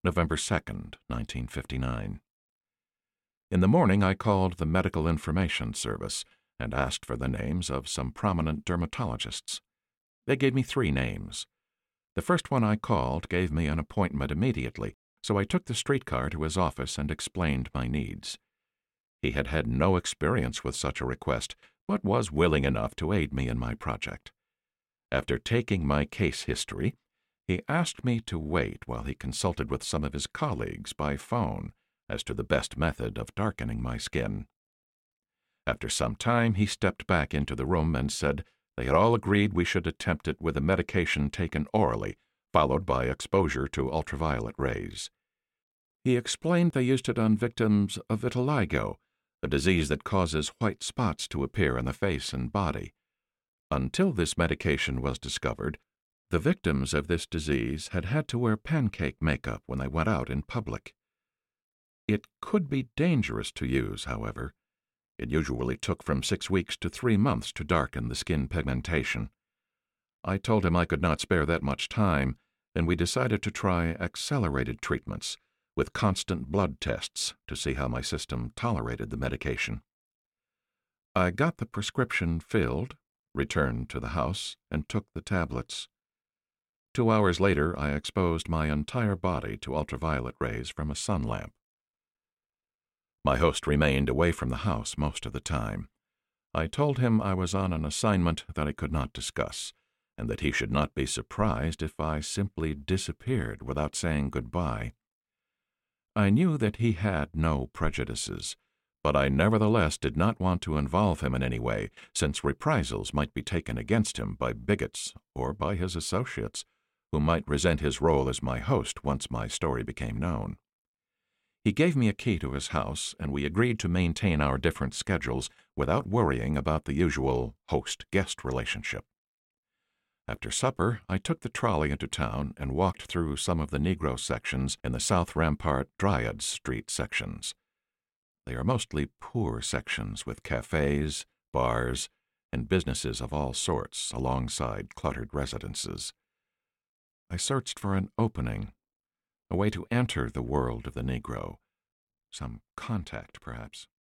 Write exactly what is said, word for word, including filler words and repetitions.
November second, nineteen fifty-nine. In the morning I called the Medical Information Service and asked for the names of some prominent dermatologists. They gave me three names. The first one I called gave me an appointment immediately, so I took the streetcar to his office and explained my needs. He had had no experience with such a request, but was willing enough to aid me in my project. After taking my case history, he asked me to wait while he consulted with some of his colleagues by phone as to the best method of darkening my skin. After some time, he stepped back into the room and said they had all agreed we should attempt it with a medication taken orally, followed by exposure to ultraviolet rays. He explained they used it on victims of vitiligo, a disease that causes white spots to appear on the face and body. Until this medication was discovered, the victims of this disease had had to wear pancake makeup when they went out in public. It could be dangerous to use, however. It usually took from six weeks to three months to darken the skin pigmentation. I told him I could not spare that much time, and we decided to try accelerated treatments with constant blood tests to see how my system tolerated the medication. I got the prescription filled, returned to the house, and took the tablets. Two hours later, I exposed my entire body to ultraviolet rays from a sun lamp. My host remained away from the house most of the time. I told him I was on an assignment that I could not discuss, and that he should not be surprised if I simply disappeared without saying goodbye. I knew that he had no prejudices, but I nevertheless did not want to involve him in any way, since reprisals might be taken against him by bigots or by his associates, who might resent his role as my host once my story became known. He gave me a key to his house, and we agreed to maintain our different schedules without worrying about the usual host-guest relationship. After supper, I took the trolley into town and walked through some of the Negro sections in the South Rampart Dryades Street sections. They are mostly poor sections with cafes, bars, and businesses of all sorts alongside cluttered residences. I searched for an opening, a way to enter the world of the Negro, some contact, perhaps.